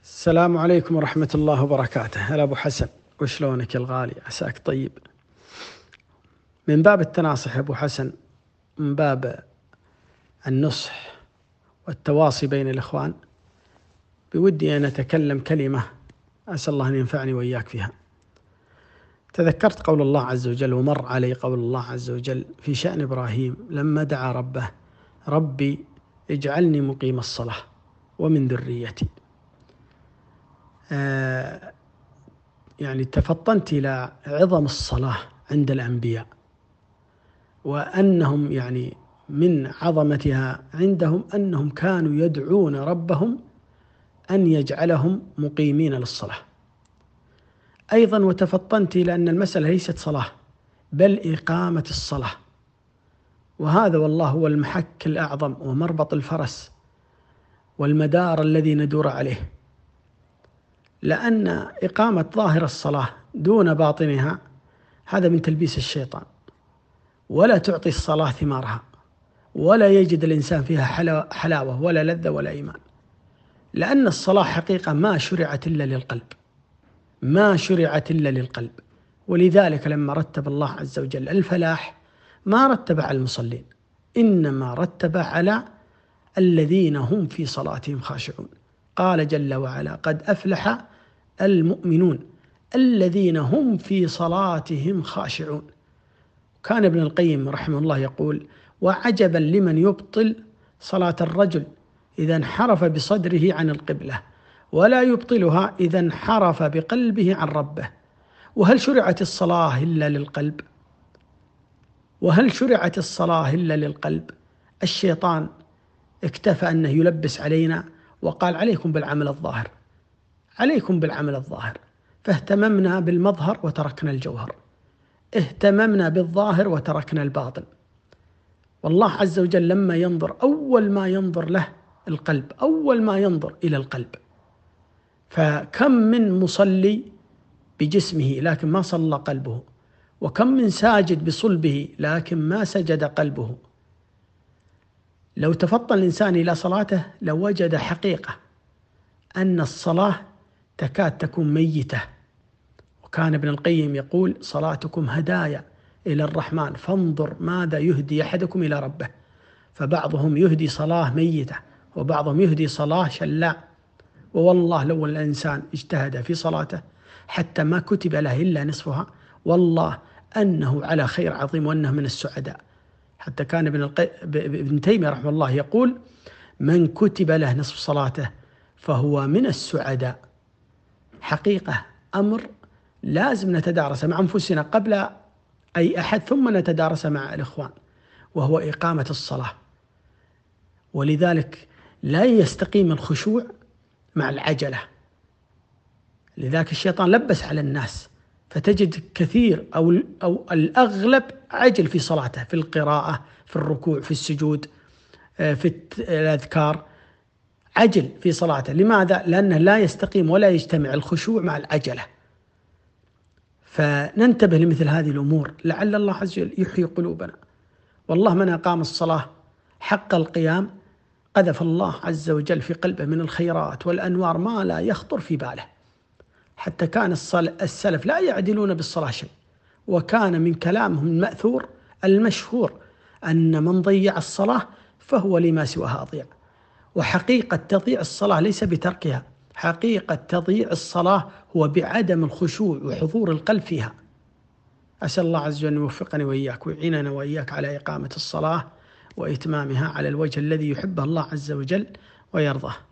السلام عليكم ورحمة الله وبركاته. هلا أبو حسن، وشلونك يا الغالي؟ عساك طيب. من باب التناصح يا أبو حسن، من باب النصح والتواصي بين الإخوان، بودي أن أتكلم كلمة أسأل الله أن ينفعني وإياك فيها. تذكرت قول الله عز وجل، ومر علي قول الله عز وجل في شأن إبراهيم لما دعا ربه: ربي اجعلني مقيم الصلاة ومن ذريتي. يعني تفطنت إلى عظم الصلاة عند الأنبياء، وأنهم يعني من عظمتها عندهم أنهم كانوا يدعون ربهم أن يجعلهم مقيمين للصلاة. أيضا وتفطنت إلى أن المسألة ليست صلاة بل إقامة الصلاة، وهذا والله هو المحك الأعظم ومربط الفرس والمدار الذي ندور عليه، لأن إقامة ظاهر الصلاة دون باطنها هذا من تلبيس الشيطان، ولا تعطي الصلاة ثمارها، ولا يجد الإنسان فيها حلاوة ولا لذة ولا إيمان، لأن الصلاة حقيقة ما شرعت إلا للقلب، ما شرعت إلا للقلب. ولذلك لما رتب الله عز وجل الفلاح ما رتب على المصلين، إنما رتب على الذين هم في صلاتهم خاشعون. قال جل وعلا: قد أفلح المؤمنون الذين هم في صلاتهم خاشعون. كان ابن القيم رحمه الله يقول: وعجبا لمن يبطل صلاة الرجل إذا انحرف بصدره عن القبلة، ولا يبطلها إذا انحرف بقلبه عن ربه. وهل شرعت الصلاة إلا للقلب؟ وهل شرعت الصلاة إلا للقلب؟ الشيطان اكتفى أنه يلبس علينا وقال: عليكم بالعمل الظاهر، عليكم بالعمل الظاهر، فاهتممنا بالمظهر وتركنا الجوهر، اهتممنا بالظاهر وتركنا الباطن. والله عز وجل لما ينظر أول ما ينظر له القلب، أول ما ينظر إلى القلب. فكم من مصلي بجسمه لكن ما صلى قلبه، وكم من ساجد بصلبه لكن ما سجد قلبه. لو تفطن الإنسان إلى صلاته لوجد حقيقة أن الصلاة تكاد تكون ميتة. وكان ابن القيم يقول: صلاتكم هدايا إلى الرحمن فانظر ماذا يهدي أحدكم إلى ربه. فبعضهم يهدي صلاة ميتة، وبعضهم يهدي صلاة شلاء. ووالله لو الإنسان اجتهد في صلاته حتى ما كتب له إلا نصفها، والله أنه على خير عظيم وأنه من السعداء. حتى كان ابن تيمية رحمه الله يقول: من كتب له نصف صلاته فهو من السعداء. حقيقة أمر لازم نتدارسه مع أنفسنا قبل أي أحد، ثم نتدارسه مع الإخوان، وهو إقامة الصلاة. ولذلك لا يستقيم الخشوع مع العجلة. لذلك الشيطان لبس على الناس، فتجد كثير أو الأغلب عجل في صلاته، في القراءة، في الركوع، في السجود، في الأذكار، عجل في صلاته. لماذا؟ لأنه لا يستقيم ولا يجتمع الخشوع مع العجلة. فننتبه لمثل هذه الأمور لعل الله عز وجل يحيي قلوبنا. والله من أقام الصلاة حق القيام قذف الله عز وجل في قلبه من الخيرات والأنوار ما لا يخطر في باله. حتى كان السلف لا يعدلون بالصلاة شيء، وكان من كلامهم المأثور المشهور أن من ضيع الصلاة فهو لما سواها أضيع. وحقيقة تضييع الصلاة ليس بتركها، حقيقة تضييع الصلاة هو بعدم الخشوع وحضور القلب فيها. أسأل الله عز وجل أن يوفقني وإياك ويعيننا وإياك على إقامة الصلاة وإتمامها على الوجه الذي يحبه الله عز وجل ويرضاه.